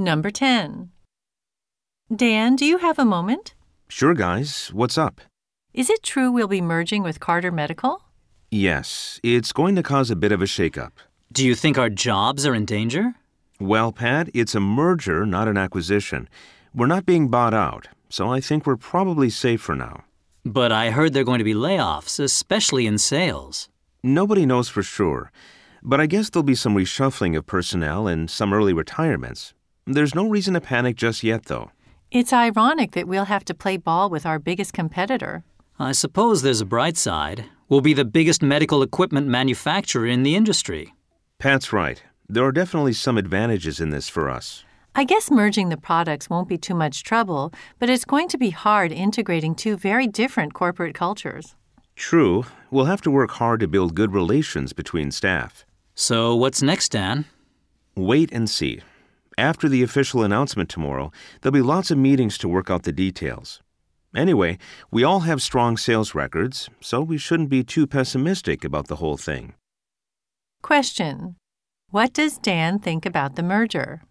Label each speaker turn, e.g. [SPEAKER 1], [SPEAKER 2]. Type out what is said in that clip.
[SPEAKER 1] Number 10. Dan, do you have a moment?
[SPEAKER 2] Sure, guys. What's up?
[SPEAKER 1] Is it true we'll be merging with Carter Medical?
[SPEAKER 2] Yes, it's going to cause a bit of a shakeup.
[SPEAKER 3] Do you think our jobs are in danger?
[SPEAKER 2] Well, Pat, it's a merger, not an acquisition. We're not being bought out, so I think we're probably safe for now.
[SPEAKER 3] But I heard there are going to be layoffs, especially in sales.
[SPEAKER 2] Nobody knows for sure, but I guess there'll be some reshuffling of personnel and some early retirements. There's no reason to panic just yet, though.
[SPEAKER 1] It's ironic that we'll have to play ball with our biggest competitor.
[SPEAKER 3] I suppose there's a bright side. We'll be the biggest medical equipment manufacturer in the industry.
[SPEAKER 2] Pat's right. There are definitely some advantages in this for us.
[SPEAKER 1] I guess merging the products won't be too much trouble, but it's going to be hard integrating two very different corporate cultures.
[SPEAKER 2] True. We'll have to work hard to build good relations between staff.
[SPEAKER 3] So what's next, Dan?
[SPEAKER 2] Wait and see. After the official announcement tomorrow, there'll be lots of meetings to work out the details. Anyway, we all have strong sales records, so we shouldn't be too pessimistic about the whole thing.
[SPEAKER 1] Question. What does Dan think about the merger?